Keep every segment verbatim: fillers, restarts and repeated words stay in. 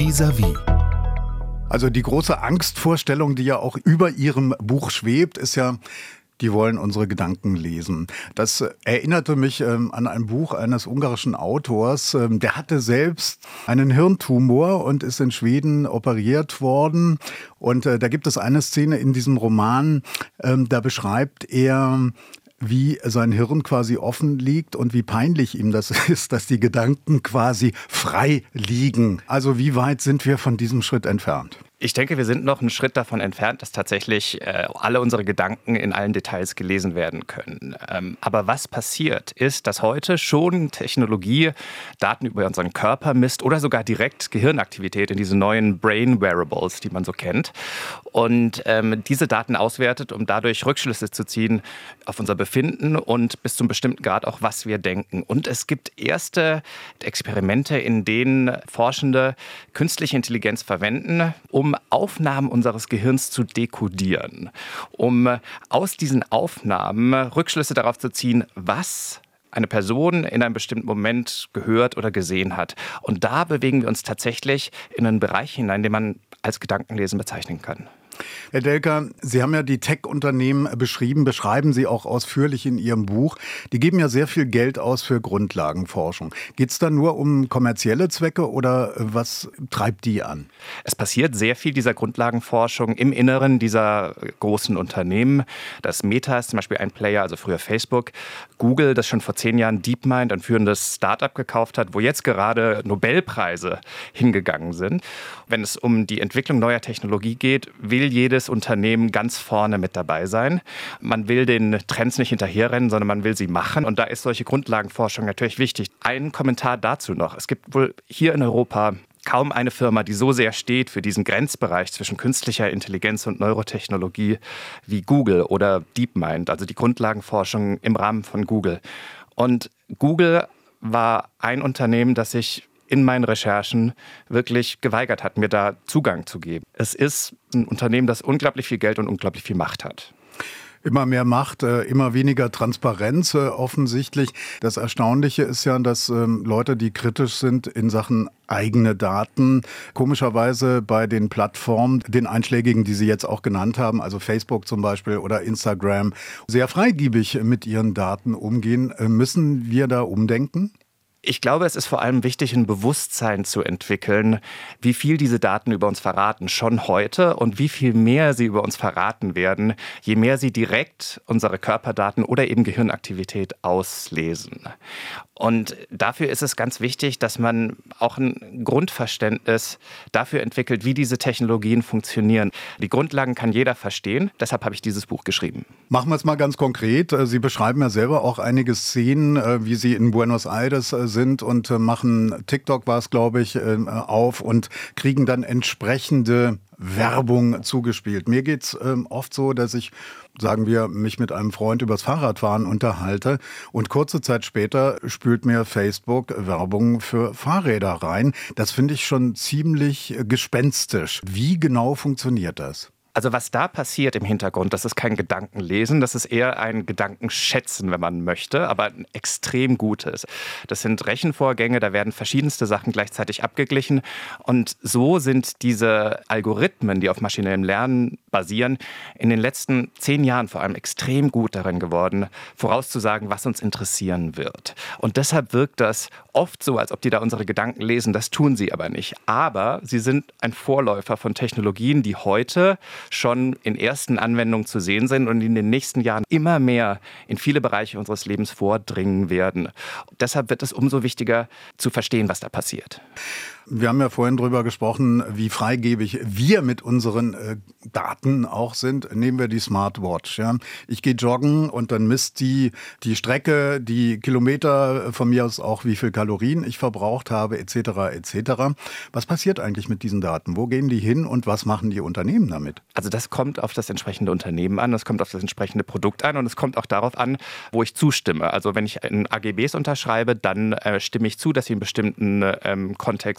Vis-à-vis. Also die große Angstvorstellung, die ja auch über Ihrem Buch schwebt, ist ja, die wollen unsere Gedanken lesen. Das erinnerte mich ähm, an ein Buch eines ungarischen Autors. Ähm, der hatte selbst einen Hirntumor und ist in Schweden operiert worden. Und äh, da gibt es eine Szene in diesem Roman, ähm, da beschreibt er, wie sein Hirn quasi offen liegt und wie peinlich ihm das ist, dass die Gedanken quasi frei liegen. Also wie weit sind wir von diesem Schritt entfernt? Ich denke, wir sind noch einen Schritt davon entfernt, dass tatsächlich äh, alle unsere Gedanken in allen Details gelesen werden können. Ähm, aber was passiert, ist, dass heute schon Technologie Daten über unseren Körper misst oder sogar direkt Gehirnaktivität in diese neuen Brain Wearables, die man so kennt. Und ähm, diese Daten auswertet, um dadurch Rückschlüsse zu ziehen auf unser Befinden und bis zum bestimmten Grad auch, was wir denken. Und es gibt erste Experimente, in denen Forschende künstliche Intelligenz verwenden, um Aufnahmen unseres Gehirns zu dekodieren, um aus diesen Aufnahmen Rückschlüsse darauf zu ziehen, was eine Person in einem bestimmten Moment gehört oder gesehen hat. Und da bewegen wir uns tatsächlich in einen Bereich hinein, den man als Gedankenlesen bezeichnen kann. Herr Delker, Sie haben ja die Tech-Unternehmen beschrieben, beschreiben Sie auch ausführlich in Ihrem Buch. Die geben ja sehr viel Geld aus für Grundlagenforschung. Geht es da nur um kommerzielle Zwecke oder was treibt die an? Es passiert sehr viel dieser Grundlagenforschung im Inneren dieser großen Unternehmen. Das Meta ist zum Beispiel ein Player, also früher Facebook. Google, das schon vor zehn Jahren DeepMind, ein führendes Startup, gekauft hat, wo jetzt gerade Nobelpreise hingegangen sind. Wenn es um die Entwicklung neuer Technologie geht, will jedes Unternehmen ganz vorne mit dabei sein. Man will den Trends nicht hinterherrennen, sondern man will sie machen. Und da ist solche Grundlagenforschung natürlich wichtig. Ein Kommentar dazu noch. Es gibt wohl hier in Europa kaum eine Firma, die so sehr steht für diesen Grenzbereich zwischen künstlicher Intelligenz und Neurotechnologie wie Google oder DeepMind, also die Grundlagenforschung im Rahmen von Google. Und Google war ein Unternehmen, das sich in meinen Recherchen wirklich geweigert hat, mir da Zugang zu geben. Es ist ein Unternehmen, das unglaublich viel Geld und unglaublich viel Macht hat. Immer mehr Macht, immer weniger Transparenz offensichtlich. Das Erstaunliche ist ja, dass Leute, die kritisch sind in Sachen eigene Daten, komischerweise bei den Plattformen, den einschlägigen, die Sie jetzt auch genannt haben, also Facebook zum Beispiel oder Instagram, sehr freigebig mit ihren Daten umgehen. Müssen wir da umdenken? Ich glaube, es ist vor allem wichtig, ein Bewusstsein zu entwickeln, wie viel diese Daten über uns verraten, schon heute, und wie viel mehr sie über uns verraten werden, je mehr sie direkt unsere Körperdaten oder eben Gehirnaktivität auslesen. Und dafür ist es ganz wichtig, dass man auch ein Grundverständnis dafür entwickelt, wie diese Technologien funktionieren. Die Grundlagen kann jeder verstehen, deshalb habe ich dieses Buch geschrieben. Machen wir es mal ganz konkret. Sie beschreiben ja selber auch einige Szenen, wie Sie in Buenos Aires sind und machen, TikTok war es, glaube ich, auf und kriegen dann entsprechende Werbung zugespielt. Mir geht's ähm, oft so, dass ich, sagen wir, mich mit einem Freund übers Fahrradfahren unterhalte und kurze Zeit später spült mir Facebook Werbung für Fahrräder rein. Das finde ich schon ziemlich gespenstisch. Wie genau funktioniert das? Also was da passiert im Hintergrund, das ist kein Gedankenlesen, das ist eher ein Gedankenschätzen, wenn man möchte, aber ein extrem gutes. Das sind Rechenvorgänge, da werden verschiedenste Sachen gleichzeitig abgeglichen und so sind diese Algorithmen, die auf maschinellem Lernen basieren, in den letzten zehn Jahren vor allem extrem gut darin geworden, vorauszusagen, was uns interessieren wird. Und deshalb wirkt das oft so, als ob die da unsere Gedanken lesen, das tun sie aber nicht. Aber sie sind ein Vorläufer von Technologien, die heute schon in ersten Anwendungen zu sehen sind und in den nächsten Jahren immer mehr in viele Bereiche unseres Lebens vordringen werden. Deshalb wird es umso wichtiger zu verstehen, was da passiert. Wir haben ja vorhin drüber gesprochen, wie freigebig wir mit unseren äh, Daten auch sind. Nehmen wir die Smartwatch. Ja. Ich gehe joggen und dann misst die die Strecke, die Kilometer, von mir aus auch, wie viel Kalorien ich verbraucht habe, et cetera et cetera. Was passiert eigentlich mit diesen Daten? Wo gehen die hin und was machen die Unternehmen damit? Also das kommt auf das entsprechende Unternehmen an, es kommt auf das entsprechende Produkt an und es kommt auch darauf an, wo ich zustimme. Also wenn ich in A G Bs unterschreibe, dann äh, stimme ich zu, dass sie in bestimmten ähm, Kontext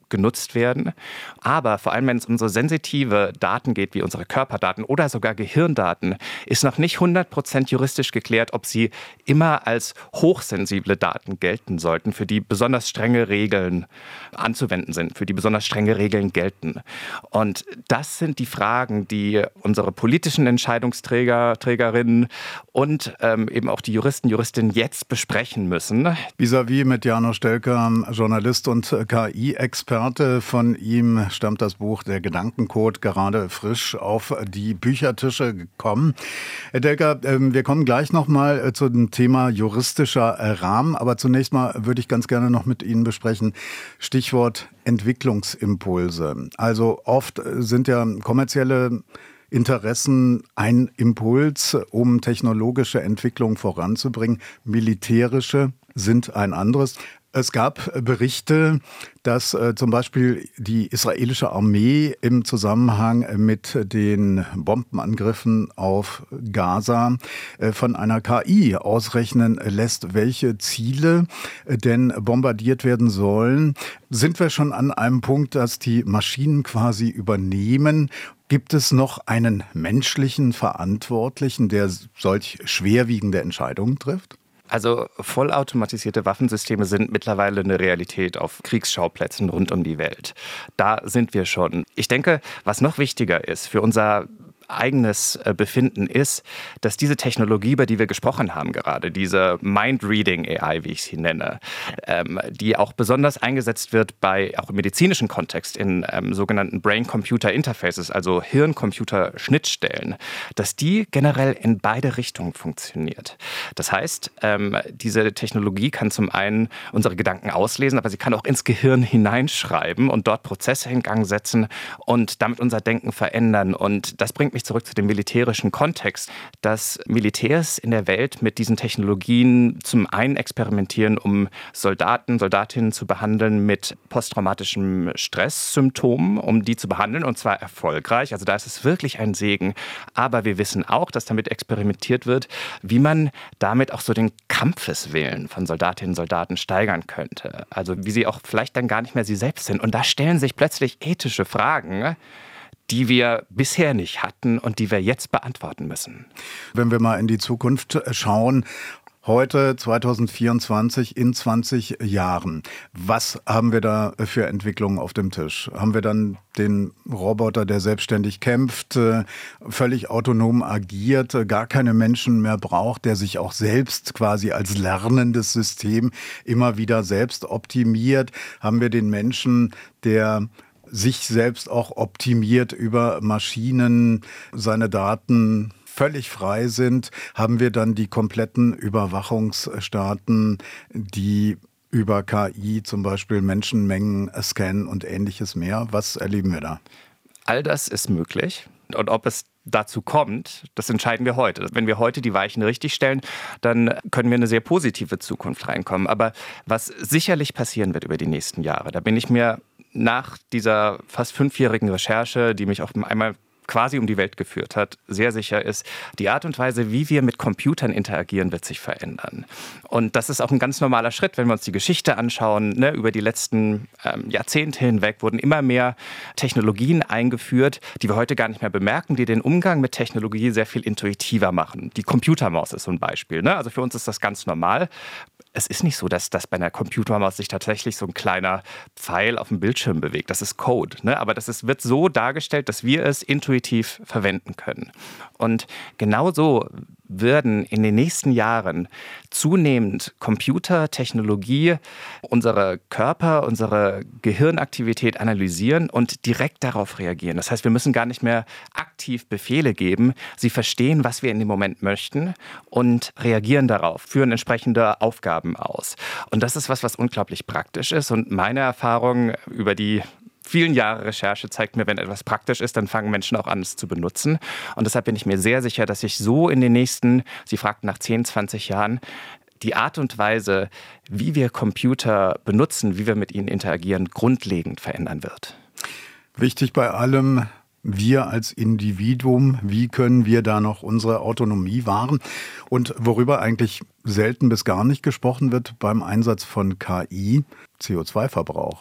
genutzt werden. Aber vor allem, wenn es um so sensitive Daten geht, wie unsere Körperdaten oder sogar Gehirndaten, ist noch nicht hundert Prozent juristisch geklärt, ob sie immer als hochsensible Daten gelten sollten, für die besonders strenge Regeln anzuwenden sind, für die besonders strenge Regeln gelten. Und das sind die Fragen, die unsere politischen Entscheidungsträger, Trägerinnen und ähm, eben auch die Juristen, Juristinnen jetzt besprechen müssen. Vis-à-vis mit Janusz Stelker, Journalist und K I-Experte. Von ihm stammt das Buch Der Gedankencode, gerade frisch auf die Büchertische gekommen. Herr Delker, wir kommen gleich nochmal zu dem Thema juristischer Rahmen, aber zunächst mal würde ich ganz gerne noch mit Ihnen besprechen, Stichwort Entwicklungsimpulse. Also oft sind ja kommerzielle Interessen ein Impuls, um technologische Entwicklung voranzubringen. Militärische sind ein anderes. Es gab Berichte, dass äh, zum Beispiel die israelische Armee im Zusammenhang mit den Bombenangriffen auf Gaza äh, von einer K I ausrechnen lässt, welche Ziele äh, denn bombardiert werden sollen. Sind wir schon an einem Punkt, dass die Maschinen quasi übernehmen? Gibt es noch einen menschlichen Verantwortlichen, der solch schwerwiegende Entscheidungen trifft? Also vollautomatisierte Waffensysteme sind mittlerweile eine Realität auf Kriegsschauplätzen rund um die Welt. Da sind wir schon. Ich denke, was noch wichtiger ist für unser eigenes Befinden ist, dass diese Technologie, über die wir gesprochen haben gerade, diese Mind-Reading-A I, wie ich sie nenne, ähm, die auch besonders eingesetzt wird bei, auch im medizinischen Kontext, in ähm, sogenannten Brain-Computer-Interfaces, also Hirn-Computer-Schnittstellen, dass die generell in beide Richtungen funktioniert. Das heißt, ähm, diese Technologie kann zum einen unsere Gedanken auslesen, aber sie kann auch ins Gehirn hineinschreiben und dort Prozesse in Gang setzen und damit unser Denken verändern. Und das bringt mich zurück zu dem militärischen Kontext, dass Militärs in der Welt mit diesen Technologien zum einen experimentieren, um Soldaten, Soldatinnen zu behandeln mit posttraumatischem Stresssymptomen, um die zu behandeln, und zwar erfolgreich. Also da ist es wirklich ein Segen. Aber wir wissen auch, dass damit experimentiert wird, wie man damit auch so den Kampfeswillen von Soldatinnen und Soldaten steigern könnte. Also wie sie auch vielleicht dann gar nicht mehr sie selbst sind. Und da stellen sich plötzlich ethische Fragen, die wir bisher nicht hatten und die wir jetzt beantworten müssen. Wenn wir mal in die Zukunft schauen, heute zwanzig vierundzwanzig, in zwanzig Jahren, was haben wir da für Entwicklungen auf dem Tisch? Haben wir dann den Roboter, der selbstständig kämpft, völlig autonom agiert, gar keine Menschen mehr braucht, der sich auch selbst quasi als lernendes System immer wieder selbst optimiert? Haben wir den Menschen, der sich selbst auch optimiert über Maschinen, seine Daten völlig frei sind? Haben wir dann die kompletten Überwachungsstaaten, die über K I zum Beispiel Menschenmengen scannen und ähnliches mehr? Was erleben wir da? All das ist möglich. Und ob es dazu kommt, das entscheiden wir heute. Wenn wir heute die Weichen richtig stellen, dann können wir in eine sehr positive Zukunft reinkommen. Aber was sicherlich passieren wird über die nächsten Jahre, da bin ich mir nach dieser fast fünfjährigen Recherche, die mich auch einmal quasi um die Welt geführt hat, sehr sicher ist, die Art und Weise, wie wir mit Computern interagieren, wird sich verändern. Und das ist auch ein ganz normaler Schritt, wenn wir uns die Geschichte anschauen. Ne, über die letzten ähm, Jahrzehnte hinweg wurden immer mehr Technologien eingeführt, die wir heute gar nicht mehr bemerken, die den Umgang mit Technologie sehr viel intuitiver machen. Die Computermaus ist so ein Beispiel. Ne? Also für uns ist das ganz normal. Es ist nicht so, dass, dass bei einer Computermaus sich tatsächlich so ein kleiner Pfeil auf dem Bildschirm bewegt. Das ist Code. Ne? Aber das ist, wird so dargestellt, dass wir es intuitiv verwenden können. Und genauso würden in den nächsten Jahren zunehmend Computertechnologie unsere Körper, unsere Gehirnaktivität analysieren und direkt darauf reagieren. Das heißt, wir müssen gar nicht mehr aktiv Befehle geben. Sie verstehen, was wir in dem Moment möchten und reagieren darauf, führen entsprechende Aufgaben aus. Und das ist was, was unglaublich praktisch ist. Und meine Erfahrung über die vielen Jahre Recherche zeigt mir, wenn etwas praktisch ist, dann fangen Menschen auch an, es zu benutzen. Und deshalb bin ich mir sehr sicher, dass sich so in den nächsten, Sie fragten nach zehn, zwanzig Jahren, die Art und Weise, wie wir Computer benutzen, wie wir mit ihnen interagieren, grundlegend verändern wird. Wichtig bei allem, wir als Individuum, wie können wir da noch unsere Autonomie wahren? Und worüber eigentlich selten bis gar nicht gesprochen wird beim Einsatz von K I, C O zwei Verbrauch.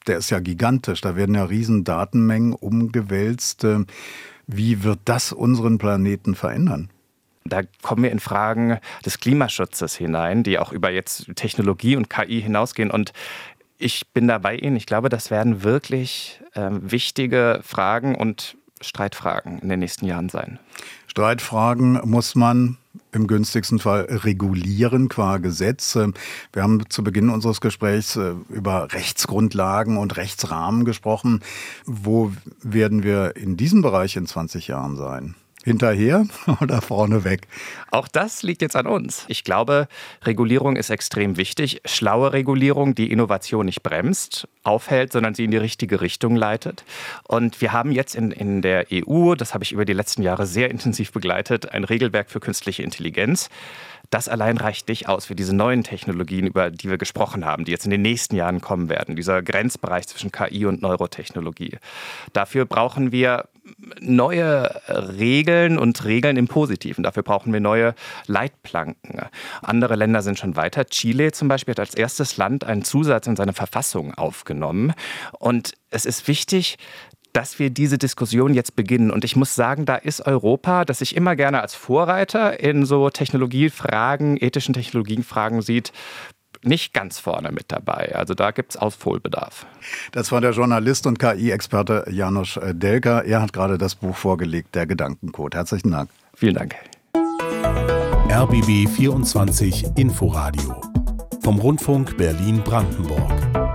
der ist ja gigantisch. Da werden ja riesen Datenmengen umgewälzt. Wie wird das unseren Planeten verändern? Da kommen wir in Fragen des Klimaschutzes hinein, die auch über jetzt Technologie und K I hinausgehen. Und ich bin da bei Ihnen. Ich glaube, das werden wirklich äh, wichtige Fragen und Streitfragen in den nächsten Jahren sein. Streitfragen muss man im günstigsten Fall regulieren qua Gesetz. Wir haben zu Beginn unseres Gesprächs über Rechtsgrundlagen und Rechtsrahmen gesprochen. Wo werden wir in diesem Bereich in zwanzig Jahren sein? Hinterher oder vorneweg? Auch das liegt jetzt an uns. Ich glaube, Regulierung ist extrem wichtig. Schlaue Regulierung, die Innovation nicht bremst, aufhält, sondern sie in die richtige Richtung leitet. Und wir haben jetzt in, in der E U, das habe ich über die letzten Jahre sehr intensiv begleitet, ein Regelwerk für künstliche Intelligenz. Das allein reicht nicht aus für diese neuen Technologien, über die wir gesprochen haben, die jetzt in den nächsten Jahren kommen werden. Dieser Grenzbereich zwischen K I und Neurotechnologie. Dafür brauchen wir neue Regeln und Regeln im Positiven. Dafür brauchen wir neue Leitplanken. Andere Länder sind schon weiter. Chile zum Beispiel hat als erstes Land einen Zusatz in seine Verfassung aufgenommen. Und es ist wichtig, dass wir diese Diskussion jetzt beginnen. Und ich muss sagen, da ist Europa, das sich immer gerne als Vorreiter in so Technologiefragen, ethischen Technologiefragen sieht, nicht ganz vorne mit dabei. Also da gibt es Aufholbedarf. Das war der Journalist und K I-Experte János Delka. Er hat gerade das Buch vorgelegt, Der Gedankencode. Herzlichen Dank. Vielen Dank. R B B vierundzwanzig Inforadio vom Rundfunk Berlin-Brandenburg.